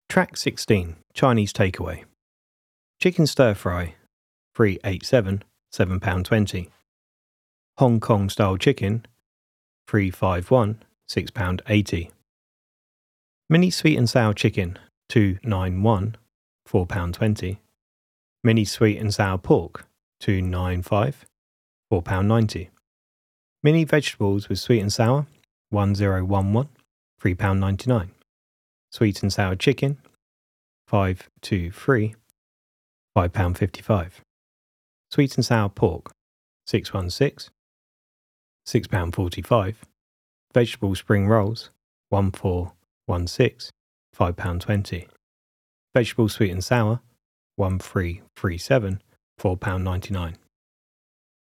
Track 16, Chinese takeaway. Chicken stir fry, 387, £7.20. Hong Kong style chicken, 351, £6.80. Mini sweet and sour chicken, 291, £4.20. Mini sweet and sour pork, 295, £4.90. Mini vegetables with sweet and sour, 1011, £3.99. Sweet and sour chicken, 523, £5.55. Sweet and sour pork, 616, £6.45. Vegetable spring rolls, 1416, £5.20. Vegetable sweet and sour, 1337, £4.99.